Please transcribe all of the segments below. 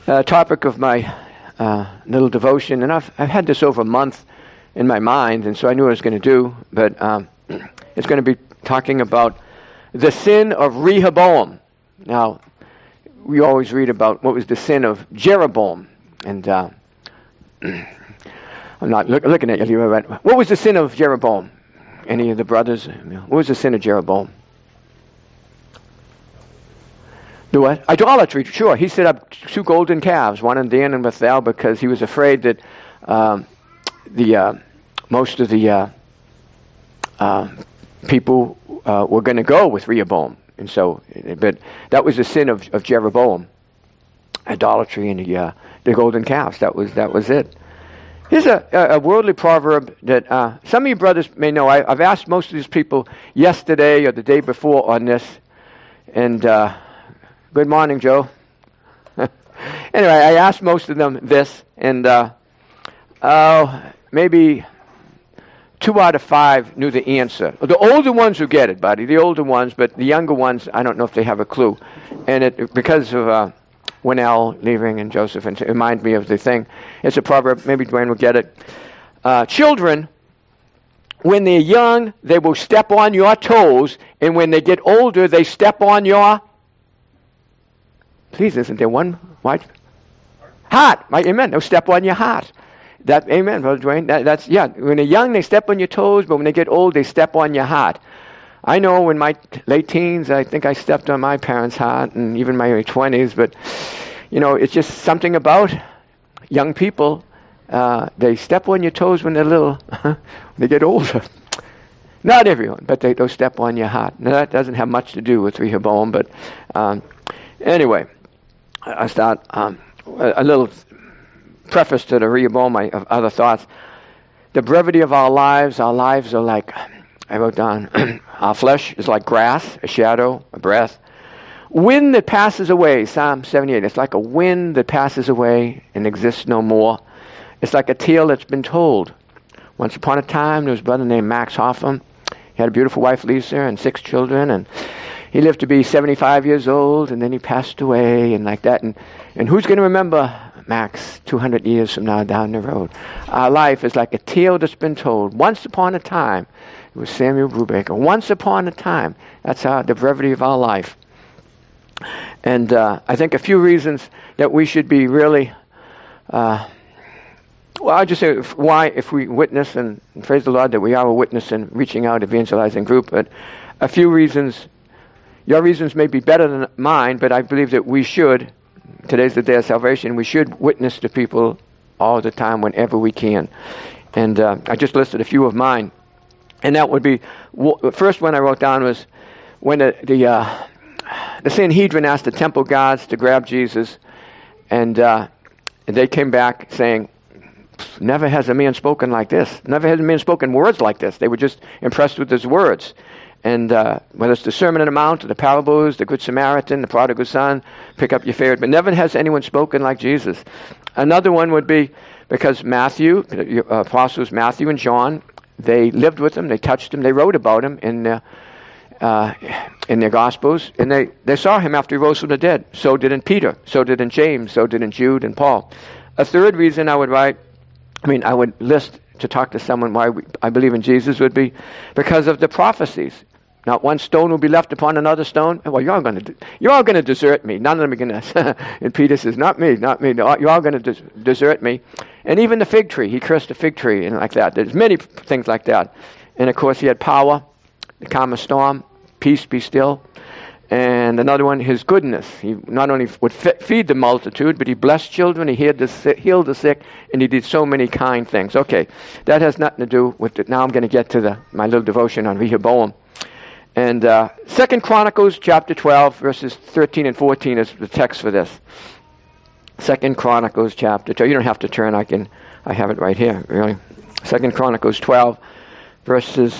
topic of my little devotion, and I've had this over a month in my mind, and so I knew what I was going to do, but it's going to be talking about the sin of Rehoboam. Now, we always read about what was the sin of Jeroboam, and I'm not looking at you. What was the sin of Jeroboam? Any of the brothers? What was the sin of Jeroboam? The what? Idolatry, sure. He set up 2 golden calves, one in Dan and Bethel, because he was afraid that most of the people were going to go with Rehoboam. And so, but that was the sin of Jeroboam, idolatry and the golden calves. That was it. Here's a worldly proverb that some of you brothers may know. I've asked most of these people yesterday or the day before on this, and good morning, Joe. Anyway, I asked most of them this, and maybe 2 out of 5 knew the answer. The older ones who get it, buddy, the older ones, but the younger ones, I don't know if they have a clue. And it because of Winnell leaving and Joseph, and it reminded me of the thing. It's a proverb, maybe Dwayne will get it. Children, when they're young, they will step on your toes, and when they get older, they step on your... Please, isn't there one? What? Heart. Amen. They'll step on your heart. That, amen, Brother Dwayne. That's, yeah. When they're young, they step on your toes, but when they get old, they step on your heart. I know in my late teens, I think I stepped on my parents' heart, and even my early 20s, but, it's just something about young people. They step on your toes when they're little. When they get older. Not everyone, but they'll step on your heart. Now, that doesn't have much to do with Rehoboam, but anyway, I start a little preface to the Rehoboam of other thoughts. The brevity of our lives are like, I wrote down, our flesh is like grass, a shadow, a breath. Wind that passes away, Psalm 78. It's like a wind that passes away and exists no more. It's like a tale that's been told. Once upon a time, there was a brother named Max Hoffman. He had a beautiful wife, Lisa, and 6 children, and he lived to be 75 years old, and then he passed away, and like that. And who's going to remember Max 200 years from now down the road? Our life is like a tale that's been told. Once upon a time, it was Samuel Brubaker. Once upon a time. That's the brevity of our life. And I think a few reasons that we should be really... I'll just say why, if we witness, and praise the Lord that we are a witness and reaching out, evangelizing group, but a few reasons. Your reasons may be better than mine, but I believe that we should, today's the day of salvation, we should witness to people all the time whenever we can. And I just listed a few of mine. And that would be, the first one I wrote down was when the Sanhedrin asked the temple guards to grab Jesus, and they came back saying, never has a man spoken like this. Never has a man spoken words like this. They were just impressed with his words. And whether it's the Sermon on the Mount, or the parables, the Good Samaritan, the prodigal son, pick up your favorite. But never has anyone spoken like Jesus. Another one would be because Matthew, the apostles Matthew and John, they lived with him, they touched him, they wrote about him in their Gospels, and they saw him after he rose from the dead. So did in Peter, so did in James, so did in Jude and Paul. A third reason I would list to talk to someone why I believe in Jesus would be because of the prophecies. Not one stone will be left upon another stone. Well, you're all going to desert me. None of them are going to. And Peter says, not me. You're all going to desert me. And even the fig tree, he cursed the fig tree and like that. There's many things like that. And of course, he had power, to calm a storm, peace, be still. And another one, his goodness. He not only would feed the multitude, but he blessed children, he healed the sick, and he did so many kind things. Okay, that has nothing to do with it. Now I'm going to get to my little devotion on Rehoboam. And 2 Chronicles chapter 12, verses 13 and 14 is the text for this. 2 Chronicles chapter 12. You don't have to turn. I have it right here, really. 2 Chronicles 12, verses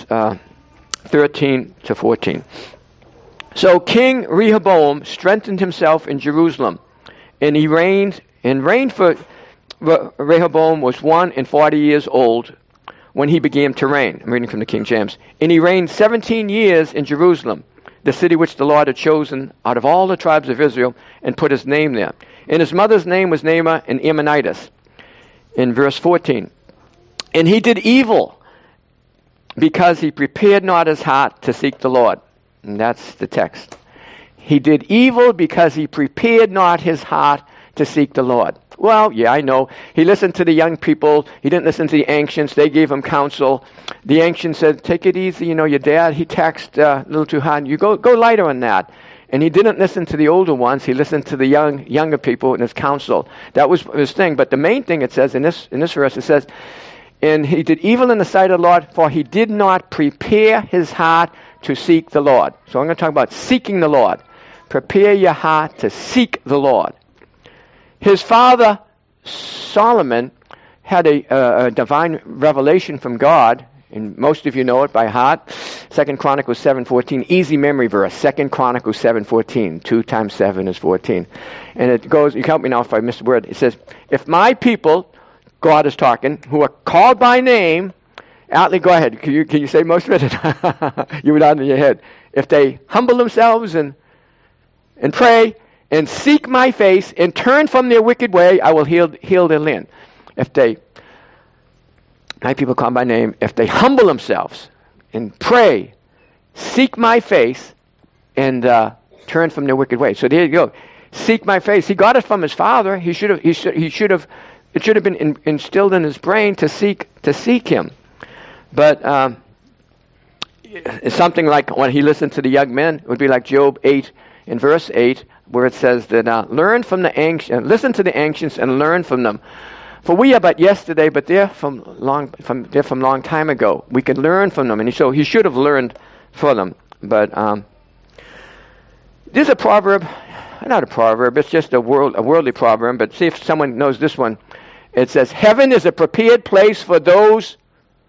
13 to 14. So King Rehoboam strengthened himself in Jerusalem, and he reigned for Rehoboam was 140 years old when he began to reign. I'm reading from the King James. And he reigned 17 years in Jerusalem. the city which the Lord had chosen out of all the tribes of Israel, and put his name there. And his mother's name was Naamah, an Ammonitess. In verse 14. And he did evil because he prepared not his heart to seek the Lord. And that's the text. He did evil because he prepared not his heart to seek the Lord. Well, yeah, I know. He listened to the young people. He didn't listen to the ancients. They gave him counsel. The ancients said, take it easy. You know, your dad, he taxed a little too hard. You go lighter on that. And he didn't listen to the older ones. He listened to the younger people in his counsel. That was his thing. But the main thing it says in this verse, it says, and he did evil in the sight of the Lord, for he did not prepare his heart to seek the Lord. So I'm going to talk about seeking the Lord. Prepare your heart to seek the Lord. His father, Solomon, had a divine revelation from God, and most of you know it by heart. 2 Chronicles 7:14, easy memory verse. 2 Chronicles 7:14, 2 times 7 is 14. And it goes, you can help me now if I miss the word. It says, if my people, God is talking, who are called by name, Atlee, go ahead. Can you say most of it? You were nodding in your head. If they humble themselves and pray and seek my face and turn from their wicked way, I will heal their land. If my people called by name, if they humble themselves and pray, seek my face, and turn from their wicked way. So there you go. Seek my face. He got it from his father. He should have. It should have been instilled in his brain to seek him. But it's something like when he listened to the young men. It would be like Job 8 in verse 8, where it says that learn from the ancients, listen to the ancients, and learn from them. For we are but yesterday, but they're from long time ago. We can learn from them, and so he should have learned from them. But there's a proverb, not a proverb. It's just a worldly proverb. But see if someone knows this one. It says, "Heaven is a prepared place for those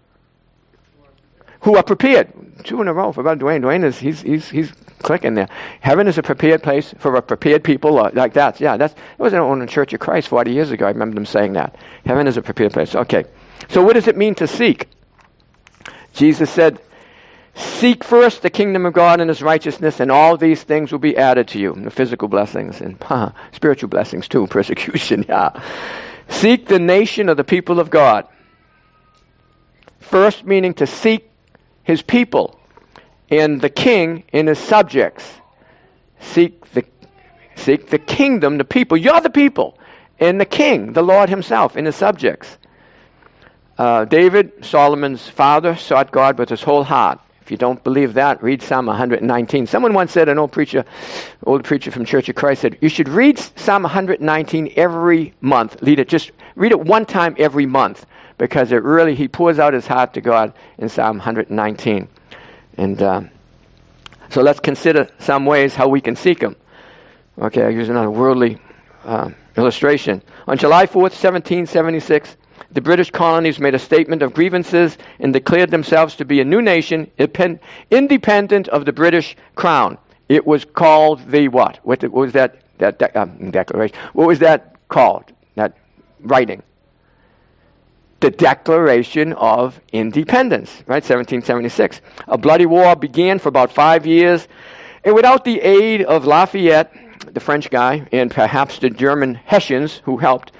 who are prepared." 2 in a row for about Dwayne. Dwayne is he's clicking there. Heaven is a prepared place for a prepared people like that. Yeah, it wasn't on the Church of Christ 40 years ago. I remember them saying that. Heaven is a prepared place. Okay. So what does it mean to seek? Jesus said, seek first the kingdom of God and his righteousness, and all these things will be added to you. The physical blessings and spiritual blessings too, persecution, yeah. Seek the nation of the people of God. First meaning to seek his people and the king and his subjects. Seek the kingdom, the people. You're the people. And the king, the Lord himself, and his subjects. David, Solomon's father, sought God with his whole heart. If you don't believe that, read Psalm 119. Someone once said, an old preacher from Church of Christ said, you should read Psalm 119 every month. Just read it one time every month, because he pours out his heart to God in Psalm 119. And so let's consider some ways how we can seek him. Okay, I'll use another worldly illustration. On July 4th, 1776, the British colonies made a statement of grievances and declared themselves to be a new nation, independent of the British Crown. It was called the what? What was that declaration? What was that called? That writing? The Declaration of Independence, right? 1776. A bloody war began for about 5 years, and without the aid of Lafayette, the French guy, and perhaps the German Hessians who helped,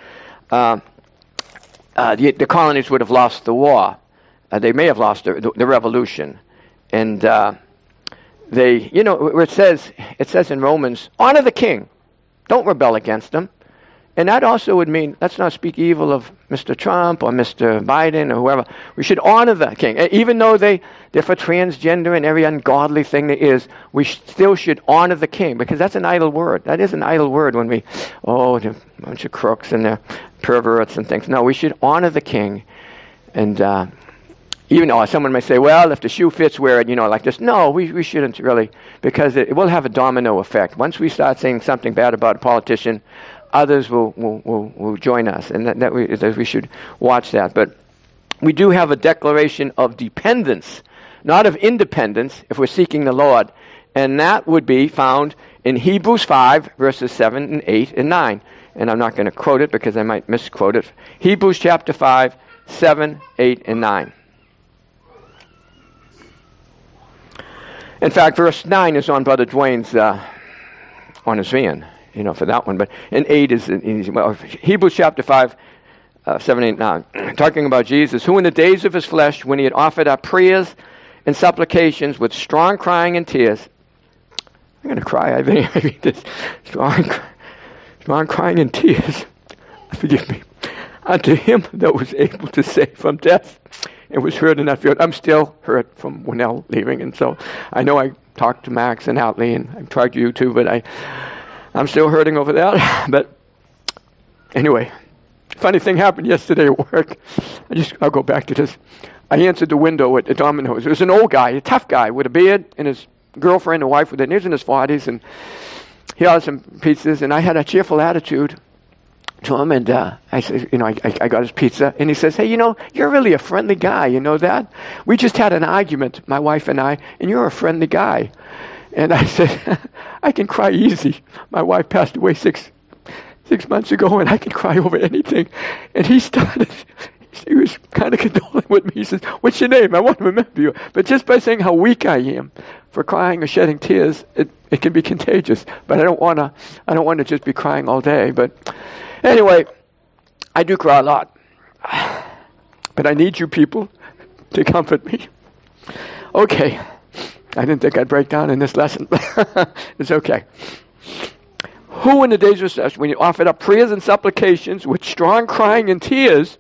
the colonies would have lost the war. They may have lost the revolution. And it says in Romans, honor the king. Don't rebel against him. And that also would mean, let's not speak evil of Mr. Trump or Mr. Biden or whoever. We should honor the king. Even though they're for transgender and every ungodly thing there is, we still should honor the king, because that's an idle word. That is an idle word when a bunch of crooks and they're perverts and things. No, we should honor the king. And even though someone may say, well, if the shoe fits, wear it, like this. No, we shouldn't really, because it will have a domino effect. Once we start saying something bad about a politician, others will join us, and that we should watch that. But we do have a declaration of dependence, not of independence, if we're seeking the Lord. And that would be found in Hebrews 5, verses 7 and 8 and 9. And I'm not going to quote it because I might misquote it. Hebrews chapter 5, 7, 8, and 9. In fact, verse 9 is on Brother Dwayne's, on his van, for that one. But and 8 is Hebrews chapter 5, 7, 8, 9. Talking about Jesus, who in the days of his flesh, when he had offered up prayers and supplications with strong crying and tears. I'm going to cry. I read this. Strong crying and tears. Forgive me. Unto him that was able to save from death and was hurt in that field. I'm still hurt from Winnell leaving, and so I know I talked to Max and Outley, and I've talked to you too, but I'm still hurting over that. But anyway, funny thing happened yesterday at work. I'll go back to this. I answered the window at Domino's. It was an old guy, a tough guy with a beard, and his girlfriend and wife with their in his 40s, and he ordered some pizzas, and I had a cheerful attitude to him, and I said, I got his pizza, and he says, hey, you're really a friendly guy, you know that? We just had an argument, my wife and I, and you're a friendly guy. And I said, I can cry easy. My wife passed away six months ago, and I can cry over anything. And he was kind of condoling with me. He says, what's your name? I want to remember you. But just by saying how weak I am for crying or shedding tears, it can be contagious. But I don't want to just be crying all day. But anyway, I do cry a lot. But I need you people to comfort me. Okay. I didn't think I'd break down in this lesson. It's okay. Who in the days of such, when you offered up prayers and supplications with strong crying and tears,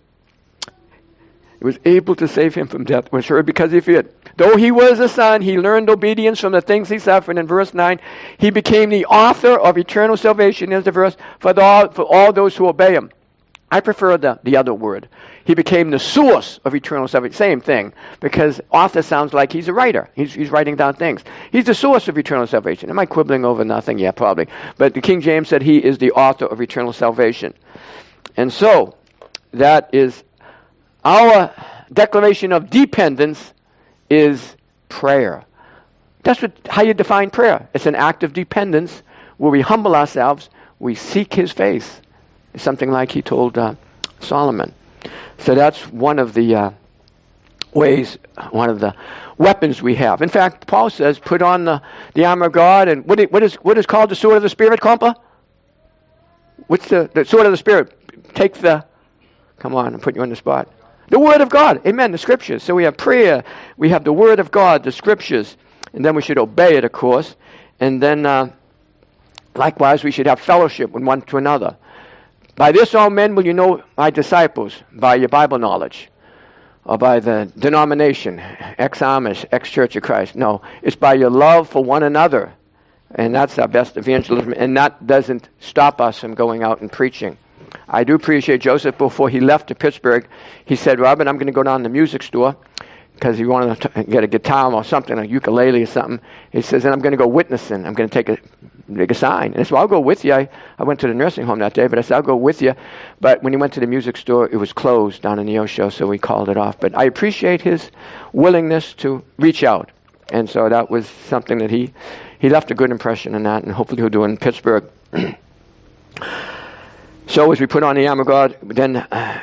it was able to save him from death, was heard because he feared. Though he was a son, he learned obedience from the things he suffered. In verse 9, he became the author of eternal salvation, is the verse, for all those who obey him. I prefer the other word. He became the source of eternal salvation. Same thing, because author sounds like he's a writer. He's writing down things. He's the source of eternal salvation. Am I quibbling over nothing? Yeah, probably. But the King James said he is the author of eternal salvation. And so, that is our declaration of dependence is prayer. That's how you define prayer. It's an act of dependence where we humble ourselves, we seek his face. It's something like he told Solomon. So that's one of the ways, one of the weapons we have. In fact, Paul says, put on the armor of God, and what is called the sword of the Spirit, Compa? What's the sword of the Spirit? Come on, I'm putting you on the spot. The Word of God. Amen, the Scriptures. So we have prayer, we have the Word of God, the Scriptures, and then we should obey it, of course. And then, likewise, we should have fellowship with one to another. By this all men will you know my disciples, by your Bible knowledge, or by the denomination, ex-Amish, ex-Church of Christ. No, it's by your love for one another. And that's our best evangelism. And that doesn't stop us from going out and preaching. I do appreciate Joseph. Before he left to Pittsburgh, he said, Robin, I'm going to go down to the music store, because he wanted to get a guitar or something, a ukulele or something. He says, and I'm going to go witnessing. I'm going to take a sign. And I said, well, I'll go with you. I went to the nursing home that day, but I said, I'll go with you. But when he went to the music store, it was closed down in the Osho, so we called it off. But I appreciate his willingness to reach out. And so that was something that he left a good impression in that, and hopefully he'll do it in Pittsburgh. So as we put on the armor of God, then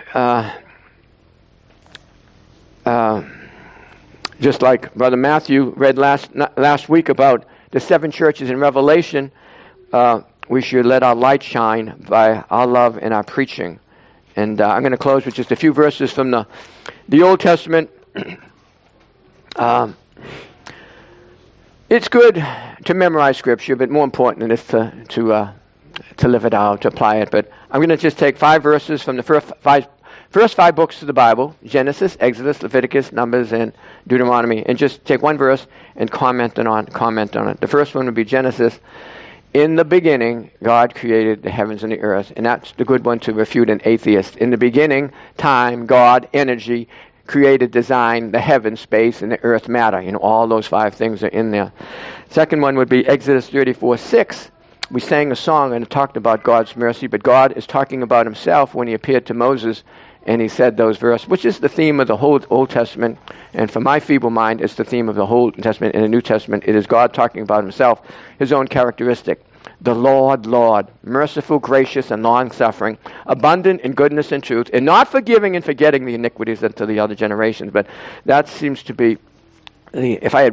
just like Brother Matthew read last week about the 7 churches in Revelation, we should let our light shine by our love and our preaching. And I'm going to close with just a few verses from the Old Testament. It's good to memorize Scripture, but more important is to live it out, to apply it. But I'm going to just take 5 verses from the first 5 books of the Bible, Genesis, Exodus, Leviticus, Numbers, and Deuteronomy, and just take one verse and comment on it. The first one would be Genesis. In the beginning, God created the heavens and the earth, and that's the good one to refute an atheist. In the beginning, time, God, energy, created, designed the heavens, space, and the earth, matter. All those 5 things are in there. Second one would be Exodus 34:6. We sang a song and it talked about God's mercy, but God is talking about himself when he appeared to Moses and he said those verses, which is the theme of the whole Old Testament. And for my feeble mind, it's the theme of the whole Testament and the New Testament. It is God talking about himself, his own characteristic. The Lord, merciful, gracious, and long-suffering, abundant in goodness and truth, and not forgiving and forgetting the iniquities unto the other generations. But that seems to be, if I had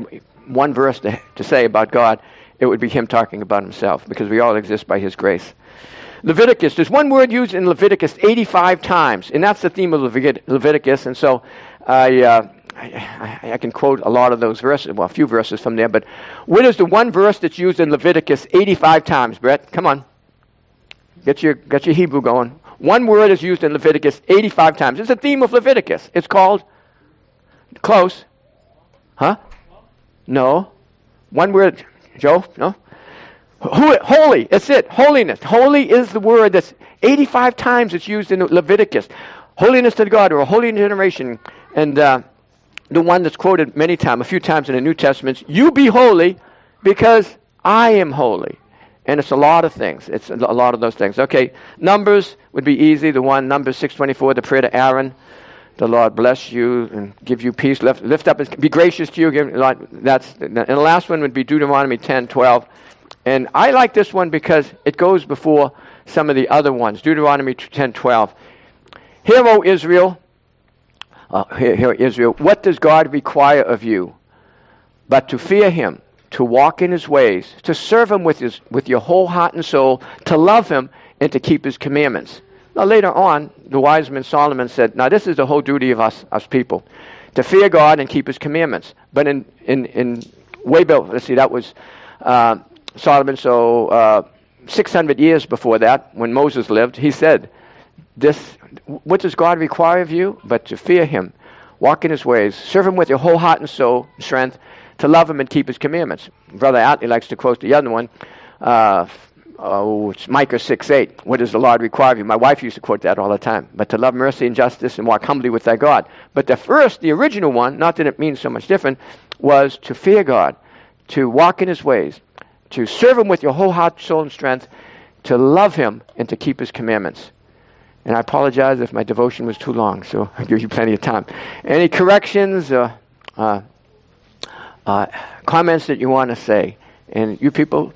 one verse to say about God, it would be him talking about himself, because we all exist by his grace. Leviticus, there's one word used in Leviticus 85 times, and that's the theme of Leviticus, and so I can quote a lot of those verses, well, a few verses from there, but what is the one verse that's used in Leviticus 85 times, Brett? Come on. Get your Hebrew going. One word is used in Leviticus 85 times. It's a theme of Leviticus. It's called, close. Huh? No. One word, Joe? No? Holy. That's it. Holiness. Holy is the word that's 85 times it's used in Leviticus. Holiness to God, or a holy generation. And the one that's quoted many times, a few times in the New Testament, you be holy because I am holy. And it's a lot of things. It's a lot of those things. Okay, Numbers would be easy. The one, Numbers 6:24, the prayer to Aaron. The Lord bless you and give you peace. Lift up and be gracious to you. And the last one would be Deuteronomy 10:12. And I like this one because it goes before some of the other ones. Deuteronomy 10:12. Hear, O Israel. Hear, Israel. What does God require of you? But to fear him, to walk in his ways, to serve him with your whole heart and soul, to love him, and to keep his commandments. Now later on, the wise man Solomon said, now this is the whole duty of us people, to fear God and keep his commandments. But in way back, let's see, that was Solomon, so 600 years before that, when Moses lived, he said, what does God require of you? But to fear him, walk in his ways, serve him with your whole heart and soul, strength, to love him and keep his commandments. Brother Atlee likes to quote the other one. It's Micah 6:8. What does the Lord require of you? My wife used to quote that all the time. But to love mercy and justice and walk humbly with thy God. But the original one, not that it means so much different, was to fear God, to walk in his ways, to serve him with your whole heart, soul, and strength, to love him and to keep his commandments. And I apologize if my devotion was too long, so I'll give you plenty of time. Any corrections or comments that you want to say? And you people,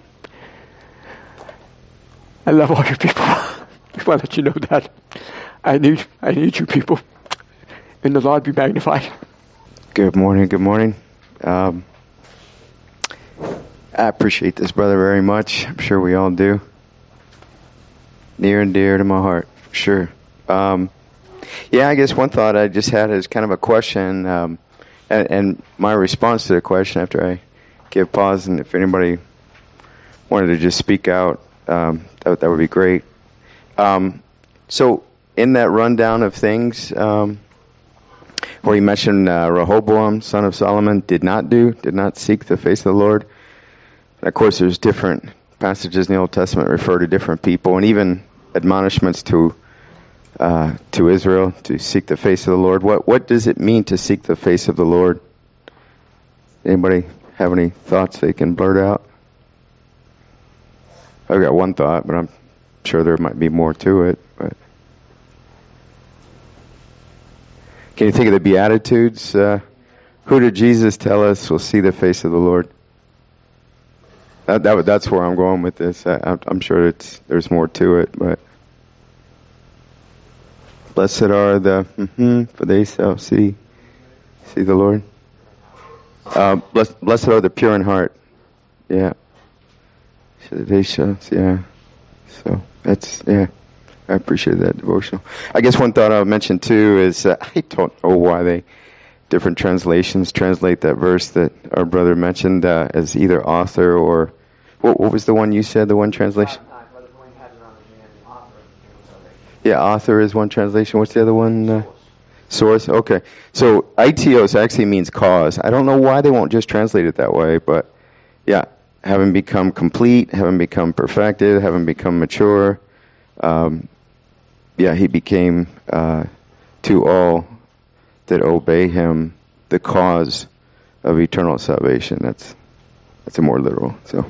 I love all you people. I just want to let you know that. I need you people. And the Lord be magnified. Good morning. I appreciate this, brother, very much. I'm sure we all do. Near and dear to my heart, for sure. I guess one thought I just had is kind of a question, and my response to the question after I give pause, and if anybody wanted to just speak out, that would be great. So in that rundown of things, where you mentioned Rehoboam, son of Solomon, did not seek the face of the Lord. And of course, there's different passages in the Old Testament refer to different people, and even admonishments to Israel to seek the face of the Lord. What does it mean to seek the face of the Lord? Anybody have any thoughts they can blurt out? I've got one thought, but I'm sure there might be more to it. But can you think of the Beatitudes? Who did Jesus tell us will see the face of the Lord? That's where I'm going with this. I'm sure there's more to it, but blessed are the for they shall see the Lord. Blessed are the pure in heart. Yeah. They shall. Yeah. So that's I appreciate that devotional. I guess one thought I would mention too is I don't know why different translations translate that verse that our brother mentioned as either author or what was the one you said? The one translation. Yeah, author is one translation. What's the other one? Source. Okay. So itios actually means cause. I don't know why they won't just translate it that way, but yeah, having become complete, having become perfected, having become mature. He became to all that obey him the cause of eternal salvation. That's a more literal. So.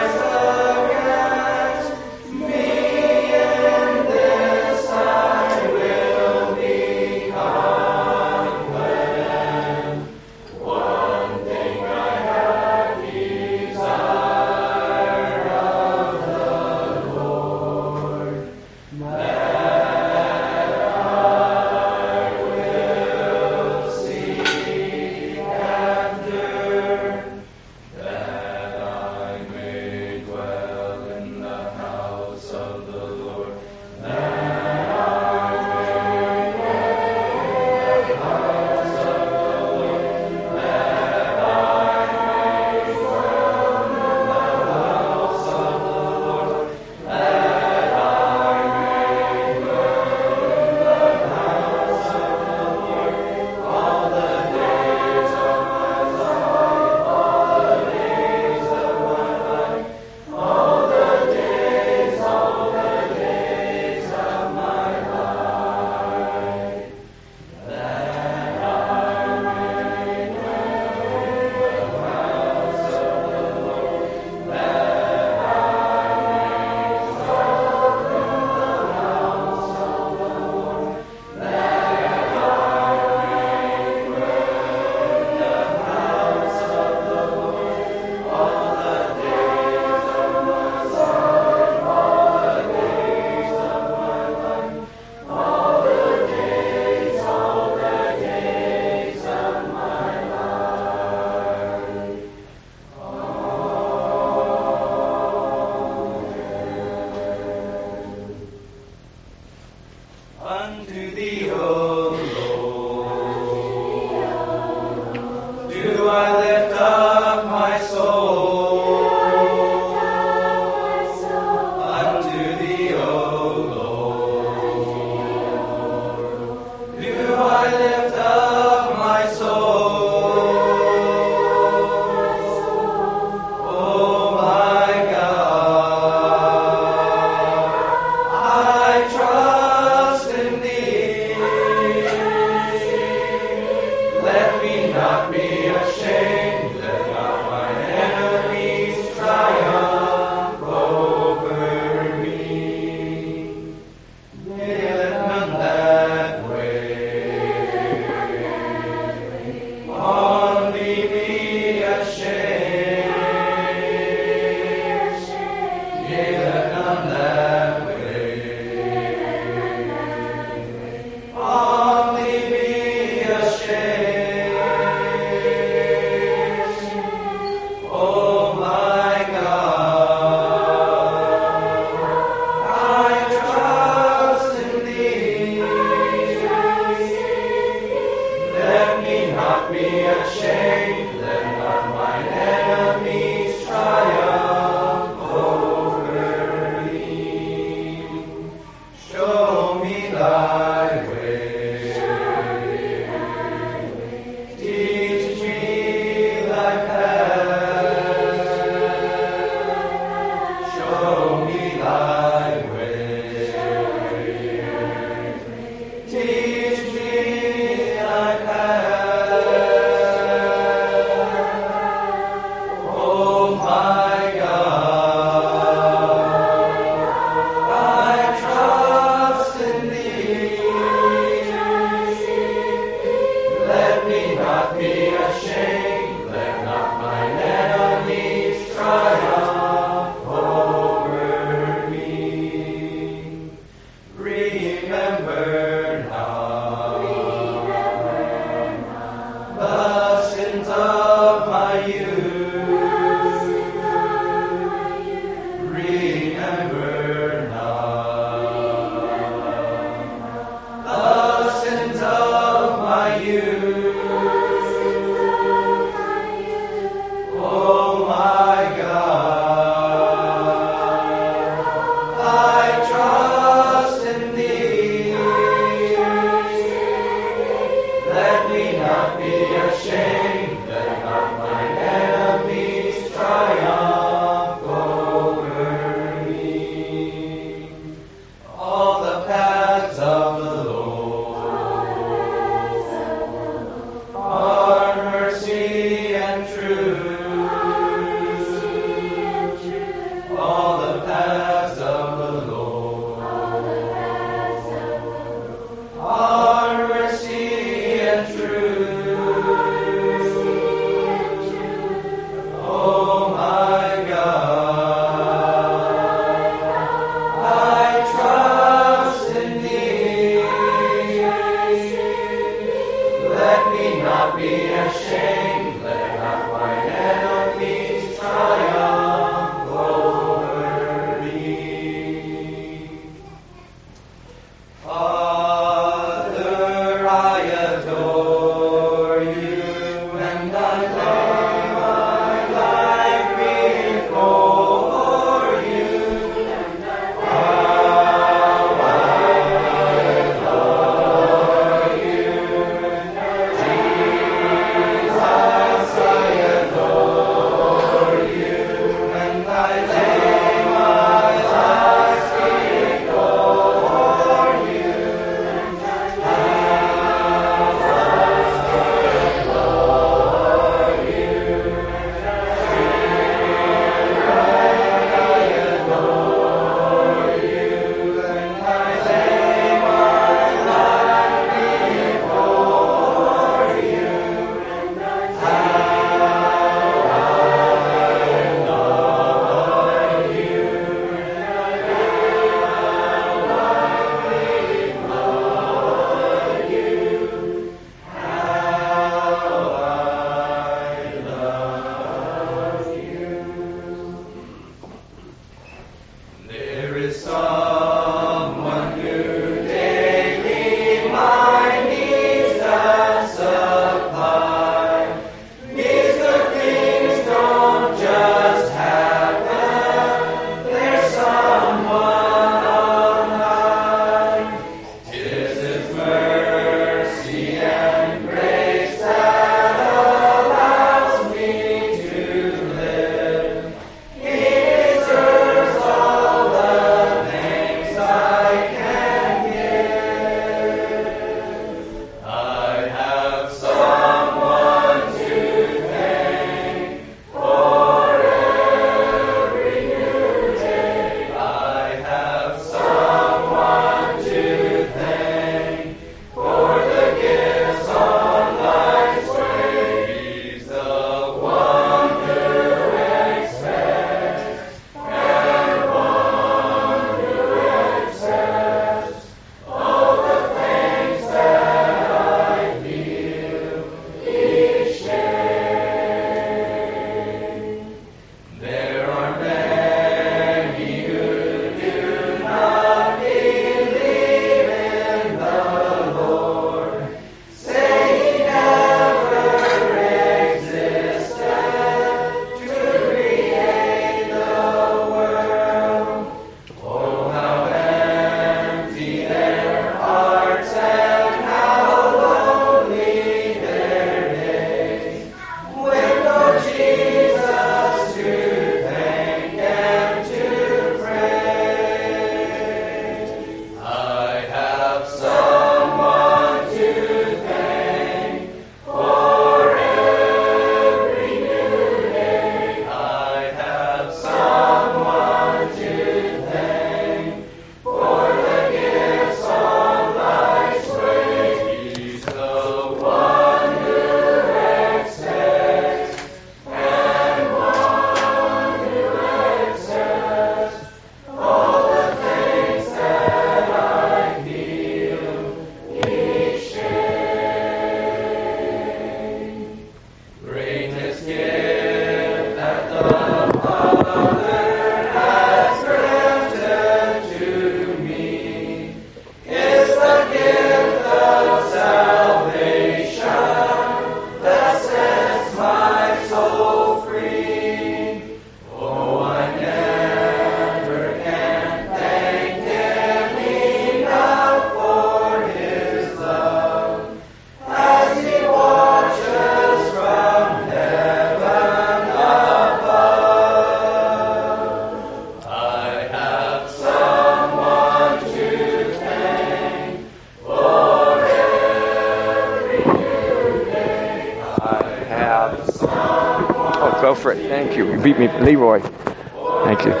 have. Oh, go for it. Thank you. You beat me, Leroy. Thank you.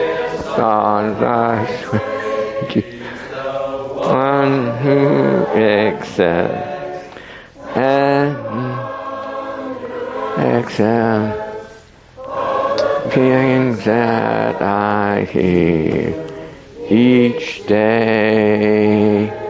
Thank you. One who accepts and accepts things that I hear each day.